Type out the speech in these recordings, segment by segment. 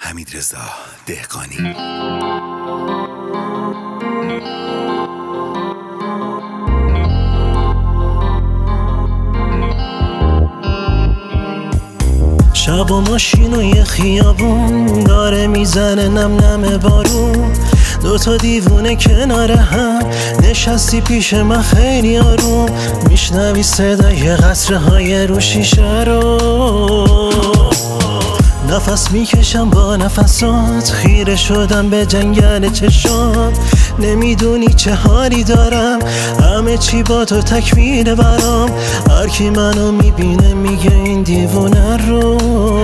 حمیدرضا دهقانی. شب و ماشین و یه خیابون داره میزنه نم نم بارون، دوتا دیوونه کنار هم نشستی پیش من خیلی آروم، میشنوی صدای قطره‌های رو شیشه رو، نفس میکشم با نفسات، خیره شدم به جنگل چشات، نمیدونی چه حالی دارم، همه چی با تو تکمیله برام، هر کی منو میبینه میگه این دیوونه رو،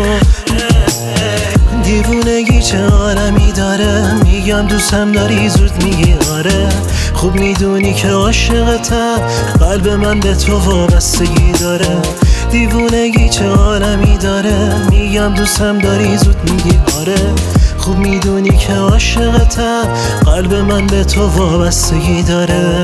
دیوونگی چه عالمی داره، میگم دوستم داری زود میگی آره، خوب میدونی که عاشقتم، قلب من به تو وابستگی داره، دیوونگی چه عالمی داره، میگم دوستم داری زود میگی آره، خوب میدونی که عاشقتم، قلب من به تو وابستگی داره.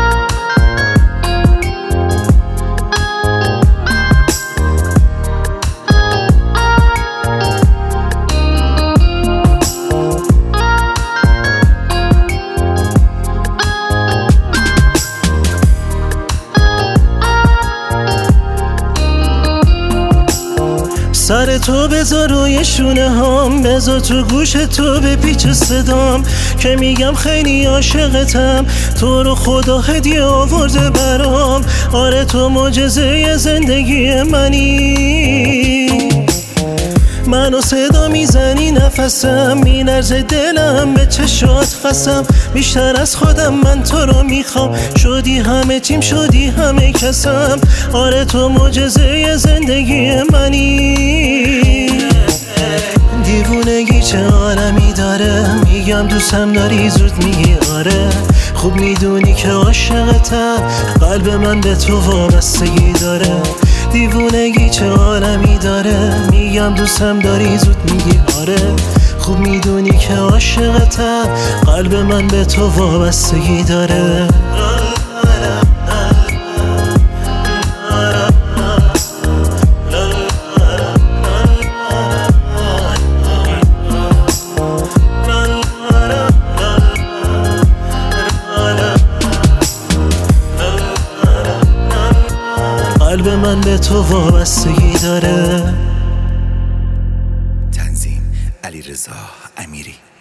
سر تو بذار روی شونه هام، بذار تو گوش تو به پیچ صدام، که میگم خیلی عاشقتم، تو رو خدا هدیه آورده برام، آره تو معجزه زندگی منی، منو صدا میزنی نفسم، میلرزه دلم به چشات قسم، بیشتر از خودم من تو رو میخوام، شدی همه چیم شدی همه کسم، آره تو معجزه زندگی منی، دیوونگی چه عالمی داره، میگم دوستم داری زود میگی آره، خوب میدونی که عاشقتم، قلب من به تو وابستگی داره، دیوونگی چه عالمی داره، میگم دوستم داری زود میگی آره، خوب میدونی که عاشقتم، قلب من به تو وابستگی داره. قلب من به تو وابستگی داره. تنظیم علیرضا امیری.